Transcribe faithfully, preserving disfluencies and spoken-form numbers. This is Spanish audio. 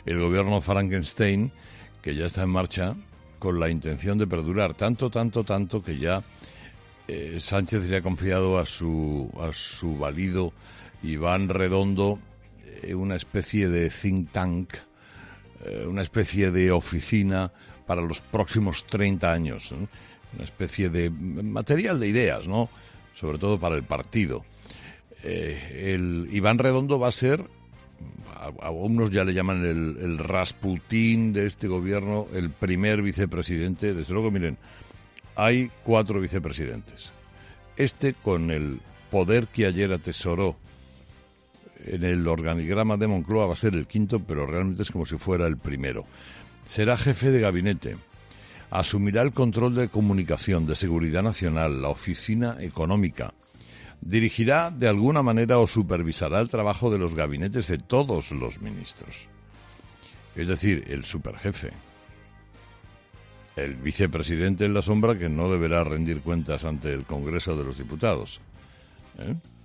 el gobierno Frankenstein, que ya está en marcha con la intención de perdurar. Tanto, tanto, tanto que ya eh, Sánchez le ha confiado a su, a su valido Iván Redondo eh, una especie de think tank, eh, una especie de oficina para los próximos treinta años, ¿no? Una especie de material de ideas, ¿no? Sobre todo para el partido. Eh, el Iván Redondo va a ser, a, a unos ya le llaman el, el Rasputín de este gobierno, el primer vicepresidente. Desde luego, miren, hay cuatro vicepresidentes. Este, con el poder que ayer atesoró en el organigrama de Moncloa, va a ser el quinto, pero realmente es como si fuera el primero. Será jefe de gabinete. Asumirá el control de comunicación, de seguridad nacional, la oficina económica. Dirigirá de alguna manera o supervisará el trabajo de los gabinetes de todos los ministros. Es decir, el superjefe. El vicepresidente en la sombra, que no deberá rendir cuentas ante el Congreso de los Diputados. ¿Eh?